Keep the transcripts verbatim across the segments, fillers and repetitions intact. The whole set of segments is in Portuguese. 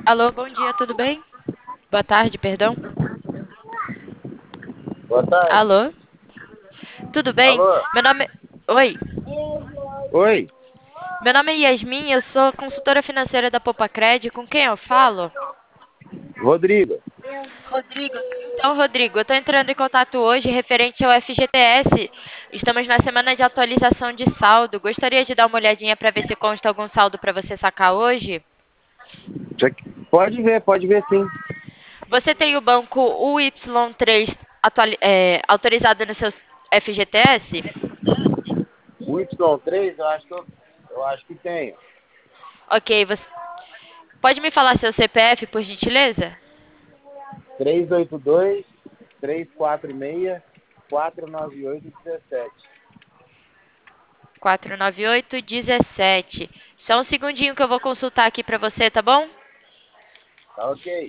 Alô, bom dia, tudo bem? Boa tarde, perdão. Boa tarde. Alô, tudo bem? Alô? Meu nome. Oi, Oi, meu nome é Yasmin, eu sou consultora financeira da Popacred. Com quem eu falo? Rodrigo. Rodrigo. Então, Rodrigo, eu estou entrando em contato hoje referente ao F G T S. Estamos na semana de atualização de saldo. Gostaria de dar uma olhadinha para ver se consta algum saldo para você sacar hoje? Já que- Pode ver, pode ver sim. Você tem o banco U Y três atuali- é, autorizado no seu F G T S? O Y três eu acho que eu, eu acho que tenho. Ok, você pode me falar seu C P F, por gentileza? três oito dois, três quatro seis, quatro nove oito um sete. quatro nove oito um sete. Só um segundinho que eu vou consultar aqui para você, tá bom? Tá ok.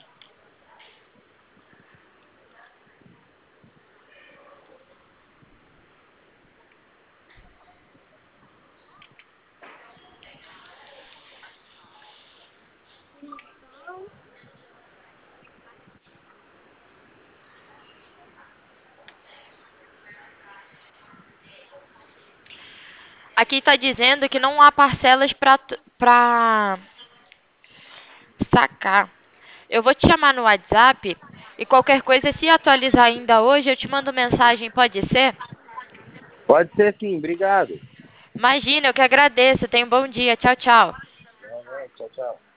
Aqui está dizendo que não há parcelas para sacar. Eu vou te chamar no WhatsApp e qualquer coisa, se atualizar ainda hoje, eu te mando mensagem, pode ser? Pode ser sim, obrigado. Imagina, eu que agradeço. Tenha um bom dia. Tchau, tchau. Realmente, tchau, tchau.